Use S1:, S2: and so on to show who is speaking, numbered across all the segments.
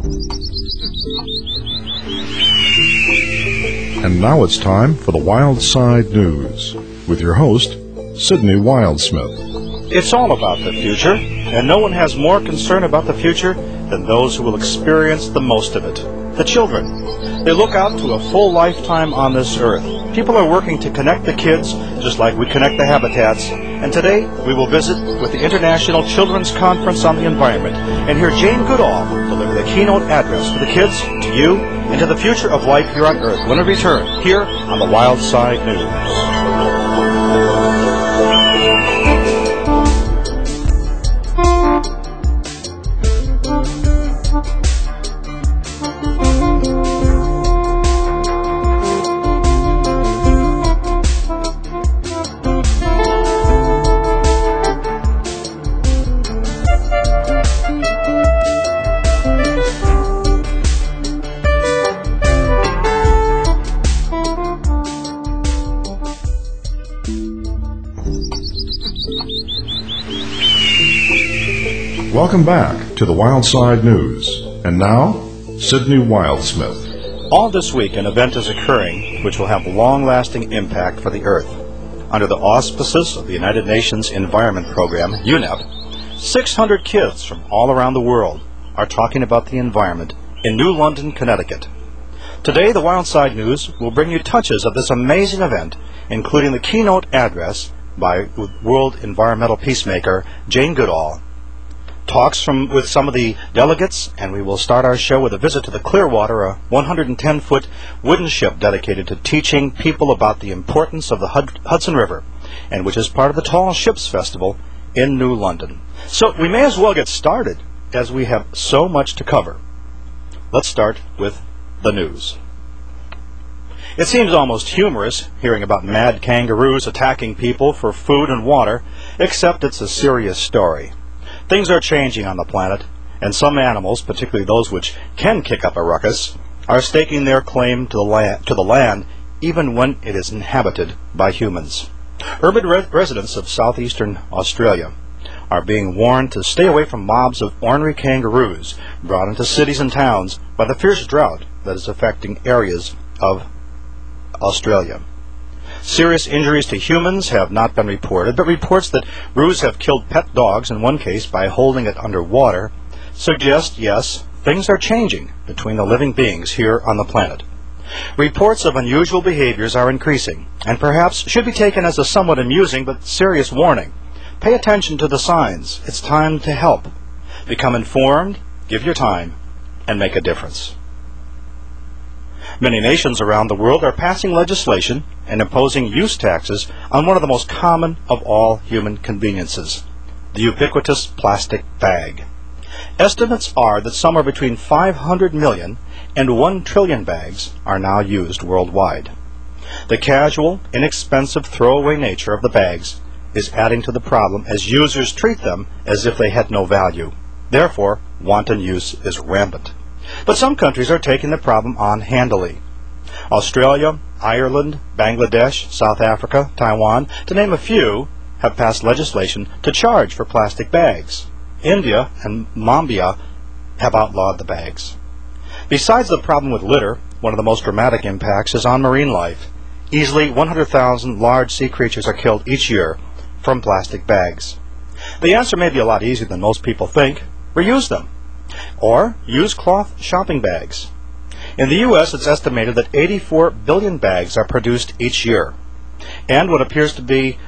S1: And now it's time for the Wild Side News with your host, Sidney Wildsmith.
S2: It's all about the future, and no one has more concern about the future than those who will experience the most of it, the children. They look out to a full lifetime on this earth. People are working to connect the kids, just like we connect the habitats. And today, we will visit with the International Children's Conference on the Environment and hear Jane Goodall deliver the keynote address for the kids, to you, and to the future of life here on Earth when we return here on the Wild Side News.
S1: Welcome back to the Wild Side News. And now, Sidney Wildsmith.
S2: All this week, an event is occurring which will have long-lasting impact for the Earth. Under the auspices of the United Nations Environment Program, UNEP, 600 kids from all around the world are talking about the environment in New London, Connecticut. Today, the Wild Side News will bring you touches of this amazing event, including the keynote address by World Environmental Peacemaker Jane Goodall, talks with some of the delegates, and we will start our show with a visit to the Clearwater, a 110-foot wooden ship dedicated to teaching people about the importance of the Hudson River, and which is part of the Tall Ships Festival in New London. So we may as well get started, as we have so much to cover. Let's start with the news. It seems almost humorous hearing about mad kangaroos attacking people for food and water, except it's a serious story. Things are changing on the planet, and some animals, particularly those which can kick up a ruckus, are staking their claim to the land even when it is inhabited by humans. Urban residents of southeastern Australia are being warned to stay away from mobs of ornery kangaroos brought into cities and towns by the fierce drought that is affecting areas of Australia. Serious injuries to humans have not been reported, but reports that roos have killed pet dogs, in one case by holding it underwater, suggest, yes, things are changing between the living beings here on the planet. Reports of unusual behaviors are increasing, and perhaps should be taken as a somewhat amusing but serious warning. Pay attention to the signs. It's time to help. Become informed, give your time, and make a difference. Many nations around the world are passing legislation and imposing use taxes on one of the most common of all human conveniences, the ubiquitous plastic bag. Estimates are that somewhere between 500 million and 1 trillion bags are now used worldwide. The casual, inexpensive throwaway nature of the bags is adding to the problem as users treat them as if they had no value. Therefore, wanton use is rampant. But some countries are taking the problem on handily. Australia, Ireland, Bangladesh, South Africa, Taiwan, to name a few, have passed legislation to charge for plastic bags. India and Mumbai have outlawed the bags. Besides the problem with litter, one of the most dramatic impacts is on marine life. Easily 100,000 large sea creatures are killed each year from plastic bags. The answer may be a lot easier than most people think. Reuse them. Or use cloth shopping bags. In the U.S., it's estimated that 84 billion bags are produced each year. And what appears to be,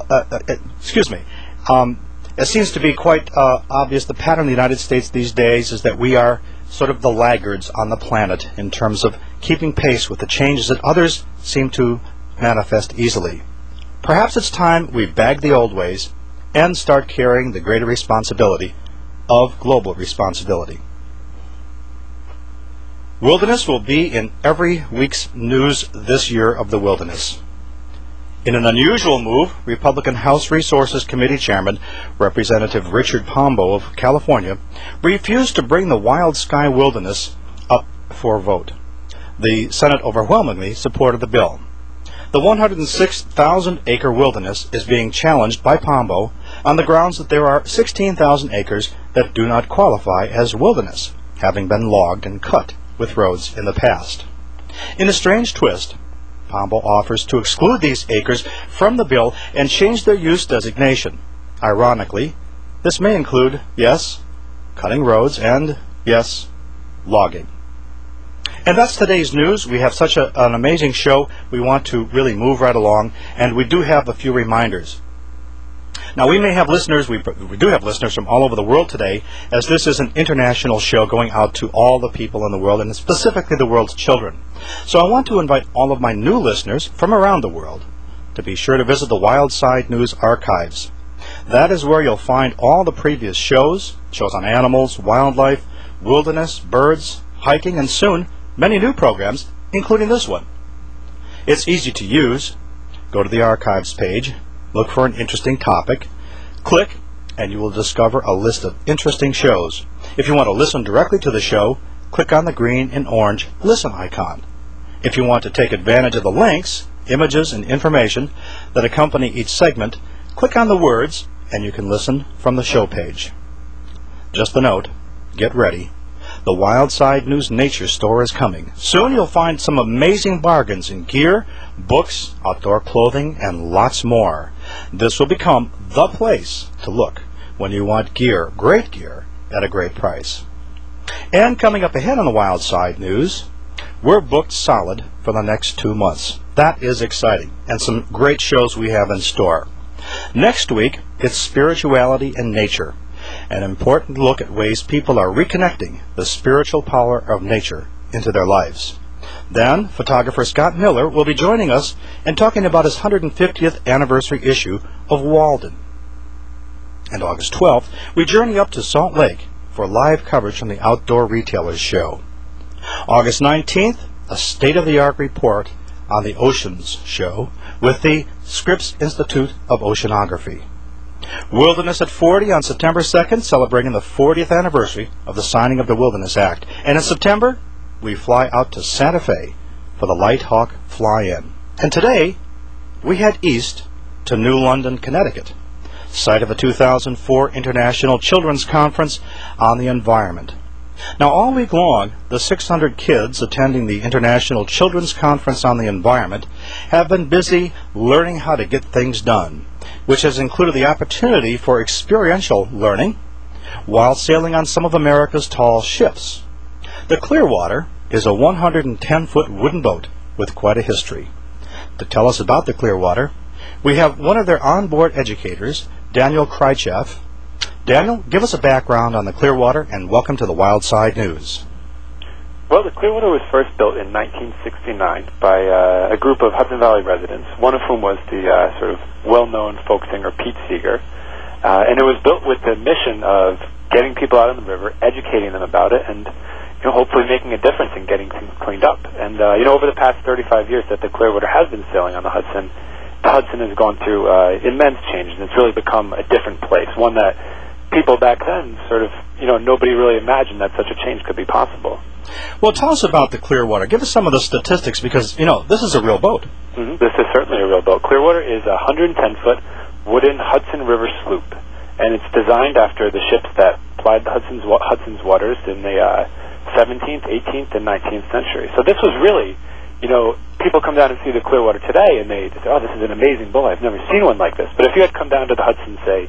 S2: it seems to be quite obvious, the pattern in the United States these days is that we are sort of the laggards on the planet in terms of keeping pace with the changes that others seem to manifest easily. Perhaps it's time we bag the old ways and start carrying the greater responsibility of global responsibility. Wilderness will be in every week's news this year of the wilderness. In an unusual move, Republican House Resources Committee Chairman Representative Richard Pombo of California refused to bring the wild sky wilderness up for a vote. The Senate overwhelmingly supported the bill. The 106,000-acre wilderness is being challenged by Pombo on the grounds that there are 16,000 acres that do not qualify as wilderness. having been logged and cut with roads in the past. In a strange twist, Pombo offers to exclude these acres from the bill and change their use designation. Ironically, this may include, yes, cutting roads and, yes, logging. And that's today's news. We have such an amazing show. We want to really move right along, and we do have a few reminders. Now, we may have listeners, we do have listeners from all over the world today, as this is an international show going out to all the people in the world, and specifically the world's children. So I want to invite all of my new listeners from around the world to be sure to visit the Wild Side News archives. That is where you'll find all the previous shows on animals, wildlife, wilderness, birds, hiking, and soon many new programs, including this one. It's easy to use. Go to the archives page, look for an interesting topic, click, and you will discover a list of interesting shows. If you want to listen directly to the show, click on the green and orange listen icon. If you want to take advantage of the links, images, and information that accompany each segment, click on the words and you can listen from the show page. Just a note, get ready. The Wild Side News Nature Store is coming. Soon you'll find some amazing bargains in gear, books, outdoor clothing, and lots more. This will become the place to look when you want gear, great gear, at a great price. And coming up ahead on the Wild Side News, we're booked solid for the next 2 months. That is exciting, and some great shows we have in store. Next week, it's spirituality and nature. An important look at ways people are reconnecting the spiritual power of nature into their lives. Then, photographer Scott Miller will be joining us and talking about his 150th anniversary issue of Walden. And August 12th, we journey up to Salt Lake for live coverage from the Outdoor Retailers Show. August 19th, a state-of-the-art report on the Oceans Show with the Scripps Institute of Oceanography. Wilderness at 40 on September 2nd, celebrating the 40th anniversary of the signing of the Wilderness Act. And in September, we fly out to Santa Fe for the Light Hawk Fly-In. And today, we head east to New London, Connecticut, site of a 2004 International Children's Conference on the Environment. Now, all week long, the 600 kids attending the International Children's Conference on the Environment have been busy learning how to get things done, which has included the opportunity for experiential learning while sailing on some of America's tall ships. The Clearwater is a 110-foot wooden boat with quite a history. To tell us about the Clearwater, we have one of their onboard educators, Daniel Krychev. Daniel, give us a background on the Clearwater and welcome to the Wild Side News.
S3: Well, the Clearwater was first built in 1969 by a group of Hudson Valley residents, one of whom was the sort of well-known folk singer Pete Seeger. And it was built with the mission of getting people out on the river, educating them about it, and hopefully making a difference in getting things cleaned up. And over the past 35 years that the Clearwater has been sailing on the Hudson has gone through immense changes, and it's really become a different place, one that people back then sort of, nobody really imagined that such a change could be possible.
S2: Well, tell us about the Clearwater. Give us some of the statistics because, this is a real boat.
S3: Mm-hmm. This is certainly a real boat. Clearwater is a 110-foot wooden Hudson River sloop, and it's designed after the ships that plied the Hudson's waters in the 17th, 18th, and 19th century. So this was really, people come down and see the Clearwater today, and they say, oh, this is an amazing boat. I've never seen one like this. But if you had come down to the Hudson, say,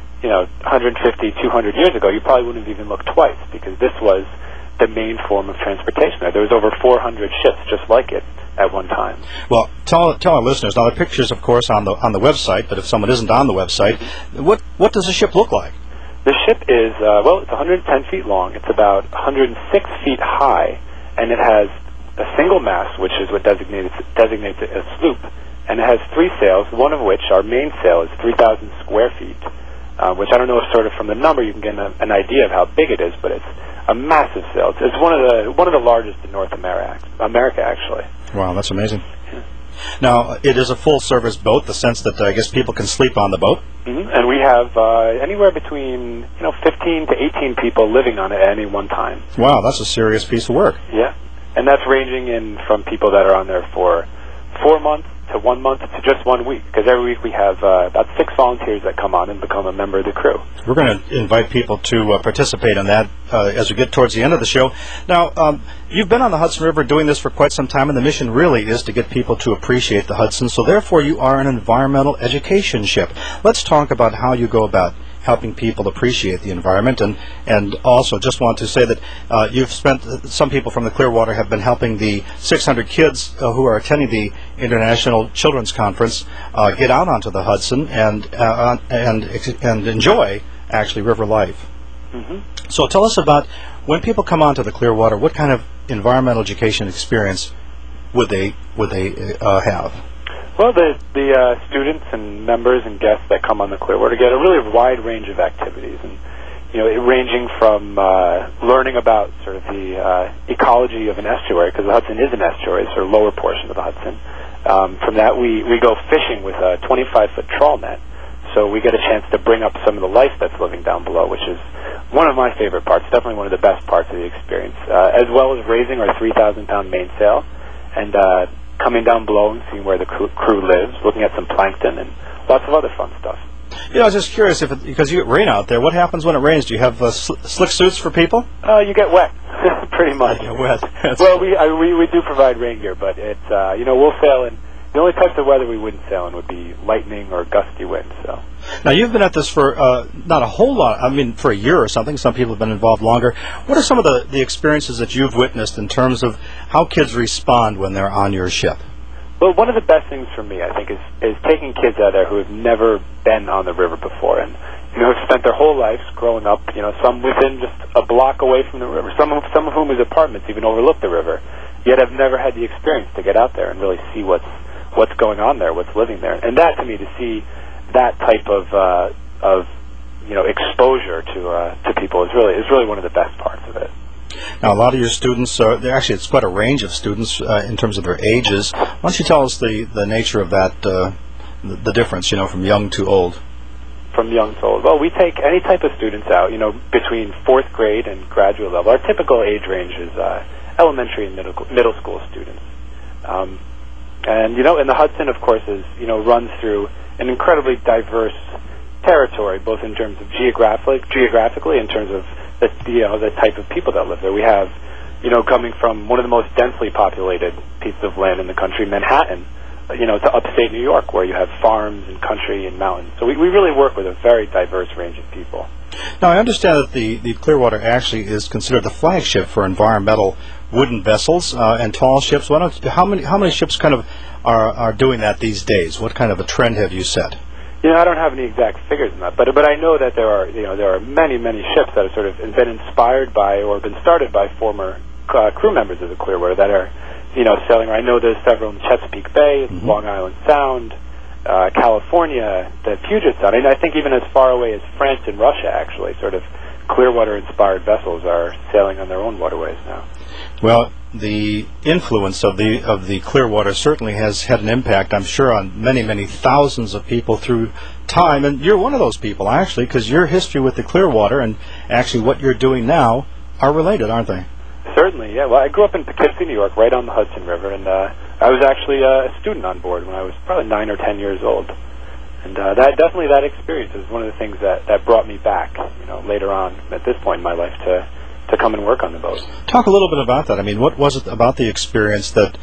S3: 150, 200 years ago, you probably wouldn't have even looked twice because this was the main form of transportation there. There was over 400 ships just like it at one time.
S2: Well, tell our listeners, now the pictures, of course, on the website, but if someone isn't on the website, what does the ship look like?
S3: The ship is, it's 110 feet long. It's about 106 feet high, and it has a single mast, which is what designates it a sloop, and it has 3 sails, one of which, our main sail, is 3,000 square feet, which I don't know if sort of from the number you can get an idea of how big it is, but it's a massive sail. It's one of the largest in North America, actually.
S2: Wow, that's amazing. Yeah. Now, it is a full-service boat, the sense that I guess people can sleep on the boat.
S3: Mm-hmm. And we have anywhere between 15 to 18 people living on it at any one time.
S2: Wow, that's a serious piece of work.
S3: Yeah, and that's ranging in from people that are on there for 4 months to 1 month to just 1 week, because every week we have about 6 volunteers that come on and become a member of the crew.
S2: We're going to invite people to participate in that as we get towards the end of the show. Now, you've been on the Hudson River doing this for quite some time, and the mission really is to get people to appreciate the Hudson, so therefore you are an environmental education ship. Let's talk about how you go about helping people appreciate the environment, and also just want to say that you've spent, some people from the Clearwater have been helping the 600 kids who are attending the International Children's Conference get out onto the Hudson and enjoy actually river life. Mm-hmm. So tell us about, when people come onto the Clearwater, what kind of environmental education experience would they have?
S3: Well, the students and members and guests that come on the Clearwater get a really wide range of activities, and ranging from learning about sort of the ecology of an estuary, because the Hudson is an estuary, sort of lower portion of the Hudson. From that, we go fishing with a 25-foot trawl net, so we get a chance to bring up some of the life that's living down below, which is one of my favorite parts, definitely one of the best parts of the experience, as well as raising our 3,000-pound mainsail and coming down below and seeing where the crew lives, looking at some plankton and lots of other fun stuff.
S2: I was just curious, because you get rain out there, what happens when it rains? Do you have slick suits for people?
S3: You get wet, pretty much.
S2: You get wet.
S3: Well, we do provide rain gear, but it's we'll sail in. The only types of weather we wouldn't sail in would be lightning or gusty winds. So.
S2: Now, you've been at this for not a whole lot, for a year or something. Some people have been involved longer. What are some of the experiences that you've witnessed in terms of how kids respond when they're on your ship?
S3: Well, one of the best things for me, I think, is taking kids out there who have never been on the river before and, have spent their whole lives growing up, some within just a block away from the river, some of whom whose apartments even overlook the river, yet have never had the experience to get out there and really see what's going on there, what's living there. And that, to me, to see that type of exposure to people is really one of the best parts of it.
S2: Now, a lot of your students, actually it's quite a range of students in terms of their ages. Why don't you tell us the nature of that, the difference, from young to old?
S3: From young to old. Well, we take any type of students out, between 4th grade and graduate level. Our typical age range is elementary and middle school students. And the Hudson, of course, runs through an incredibly diverse territory, both in terms of geographically, in terms of the type of people that live there. We have, coming from one of the most densely populated pieces of land in the country, Manhattan, to upstate New York, where you have farms and country and mountains. So we really work with a very diverse range of people.
S2: Now, I understand that the Clearwater actually is considered the flagship for environmental wooden vessels and tall ships. How many ships kind of are doing that these days? What kind of a trend have you set?
S3: I don't have any exact figures on that, but I know that there are many ships that have sort of been inspired by or been started by former crew members of the Clearwater that are sailing. I know there's several in Chesapeake Bay, mm-hmm. Long Island Sound, California, the Puget Sound, and I think even as far away as France and Russia, actually, sort of Clearwater-inspired vessels are sailing on their own waterways now.
S2: Well, the influence of the Clearwater certainly has had an impact, I'm sure, on many thousands of people through time, and you're one of those people, actually, because your history with the Clearwater and actually what you're doing now are related, aren't they?
S3: Certainly, yeah. Well, I grew up in Poughkeepsie, New York, right on the Hudson River, and I was actually a student on board when I was probably 9 or 10 years old. And that experience is one of the things that brought me back, later on at this point in my life to come and work on the boat. Talk
S2: a little bit about that. I mean, what was it about the experience that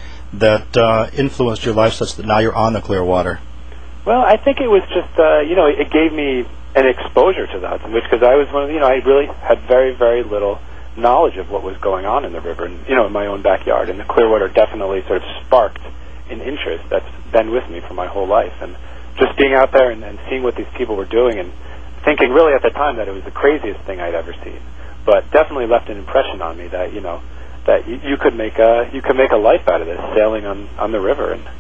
S2: influenced your life such that now you're on the Clearwater?
S3: Well, I think it was just, it gave me an exposure to the Hudson, because I was one of the, I really had very, very little knowledge of what was going on in the river, and, in my own backyard. And the Clearwater definitely sort of sparked an interest that's been with me for my whole life. And just being out there and seeing what these people were doing and thinking really at the time that it was the craziest thing I'd ever seen. But definitely left an impression on me that that you could make a life out of this, sailing on the river and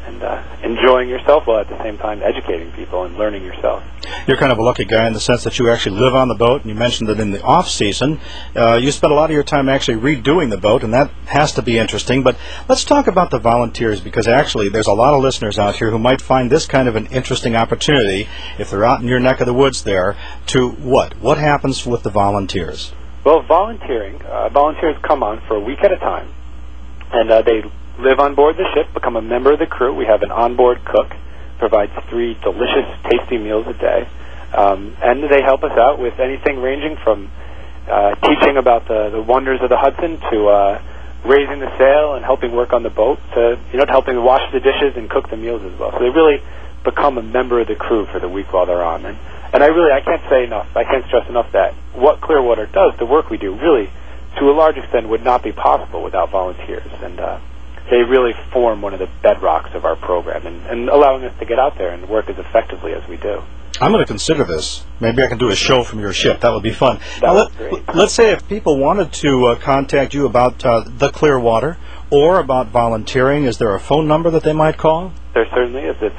S3: enjoying yourself while at the same time educating people and learning yourself.
S2: You're kind of a lucky guy in the sense that you actually live on the boat, and you mentioned that in the off season you spend a lot of your time actually redoing the boat, and that has to be interesting. But let's talk about the volunteers, because actually there's a lot of listeners out here who might find this kind of an interesting opportunity if they're out in your neck of the woods there. To what happens with the volunteers?
S3: Well, volunteers come on for a week at a time, and they live on board the ship, become a member of the crew. We have an onboard cook, provides 3 delicious, tasty meals a day, and they help us out with anything ranging from teaching about the wonders of the Hudson to raising the sail and helping work on the boat to helping wash the dishes and cook the meals as well. So they really become a member of the crew for the week while they're on. And I can't say enough, I can't stress enough that what Clearwater does, the work we do, really, to a large extent, would not be possible without volunteers. And they really form one of the bedrocks of our program and allowing us to get out there and work as effectively as we do.
S2: I'm going to consider this. Maybe I can do a show from your ship. That would be fun.
S3: Great.
S2: Let's say if people wanted to contact you about the Clearwater or about volunteering, is there a phone number that they might call?
S3: There certainly is. It's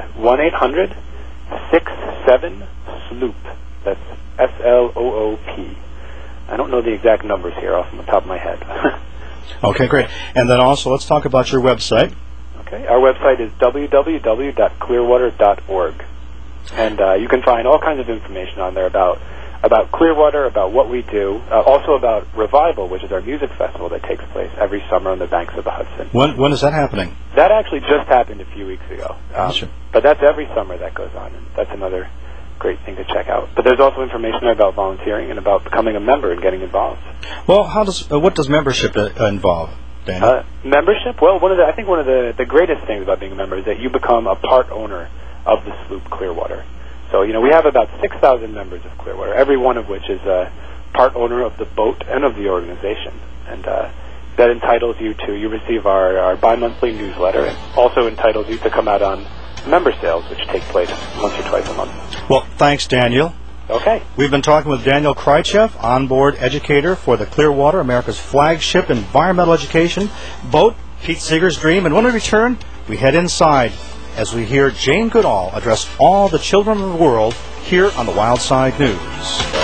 S3: 1-800-67-SLOOP. That's SLOOP. I don't know the exact numbers here off the top of my head.
S2: Okay, great. And then also, let's talk about your website.
S3: Okay, our website is www.clearwater.org. And you can find all kinds of information on there about Clearwater, about what we do, also about Revival, which is our music festival that takes place every summer on the banks of the Hudson.
S2: When is that happening?
S3: That actually just happened a few weeks ago.
S2: Sure.
S3: But that's every summer that goes on, and that's another great thing to check out. But there's also information there about volunteering and about becoming a member and getting involved.
S2: Well, what does membership involve, Daniel?
S3: Membership? Well, I think one of the greatest things about being a member is that you become a part owner of the sloop Clearwater. So, we have about 6,000 members of Clearwater, every one of which is a part owner of the boat and of the organization. And that entitles you you receive our bi-monthly newsletter, and also entitles you to come out on member sales, which take place once or twice a month.
S2: Well, thanks, Daniel.
S3: Okay.
S2: We've been talking with Daniel Krychev, onboard educator for the Clearwater, America's flagship environmental education boat, Pete Seeger's dream. And when we return, we head inside as we hear Jane Goodall address all the children of the world here on the Wild Side News.